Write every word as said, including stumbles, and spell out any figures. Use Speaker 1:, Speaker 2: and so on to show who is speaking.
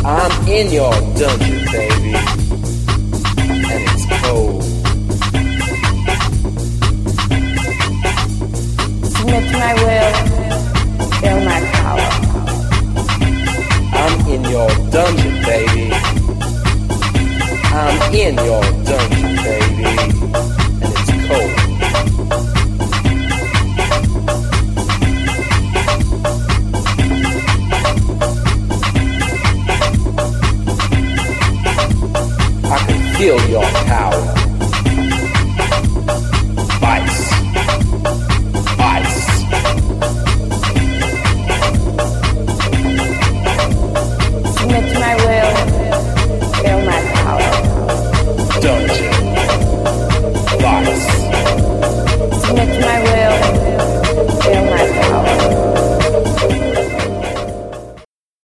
Speaker 1: I'm in your dungeon, baby, and it's cold.
Speaker 2: Submit to my will, feel my power.
Speaker 1: I'm in your dungeon, baby. I'm in your dungeon, baby, and it's cold. I can feel your